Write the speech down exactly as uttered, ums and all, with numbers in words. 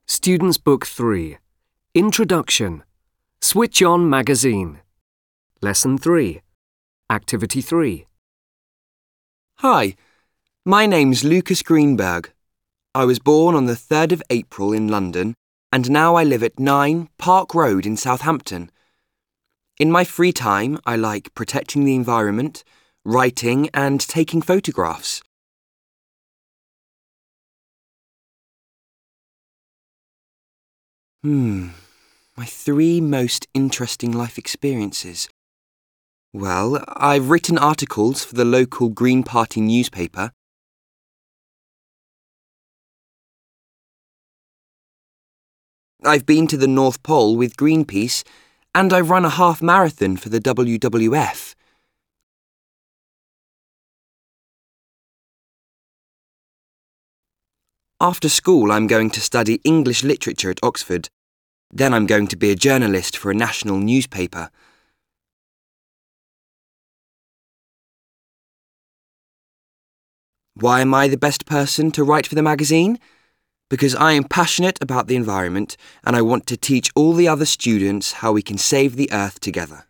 Students' Book three. Introduction. Switch On Magazine. Lesson three. Activity three. Hi, my name's Lucas Greenberg. I was born on the third of April in London and now I live at nine Park Road in Southampton. In my free time, I like protecting the environment, writing and taking photographs. Hmm, my three most interesting life experiences. Well, I've written articles for the local Green Party newspaper. I've been to the North Pole with Greenpeace, and I've run a half marathon for the W W F. After school, I'm going to study English literature at Oxford. Then I'm going to be a journalist for a national newspaper. Why am I the best person to write for the magazine? Because I am passionate about the environment and I want to teach all the other students how we can save the Earth together.